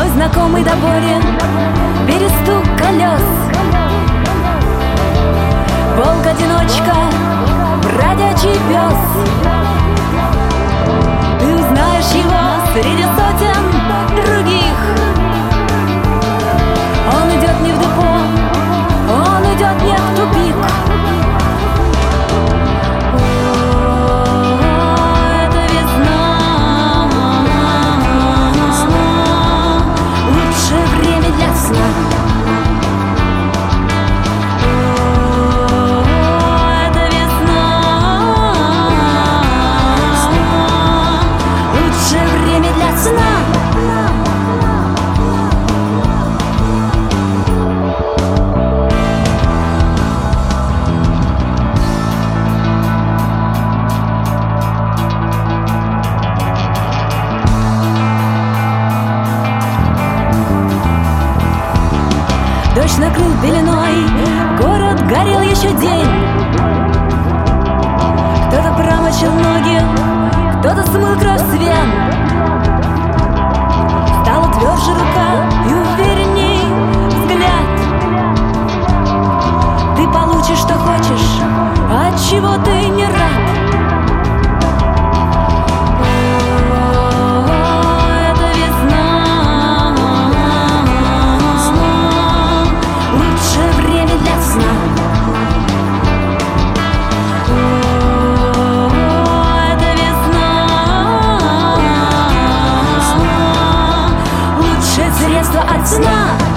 Мой знакомый до боли перестук колес. Волк-одиночка, бродячий пес. Ты узнаешь его среди сотен других. Он идет не в депо, он идет не в тупик. Это весна, лучшее время для сна. Дождь накрыл пеленой, город горел еще день. Кто-то промочил ноги, кто-то смыл кровь с вен. Стала тверже рука и уверенней взгляд. Ты получишь, что хочешь, от чего ты не рад. Средство от сна.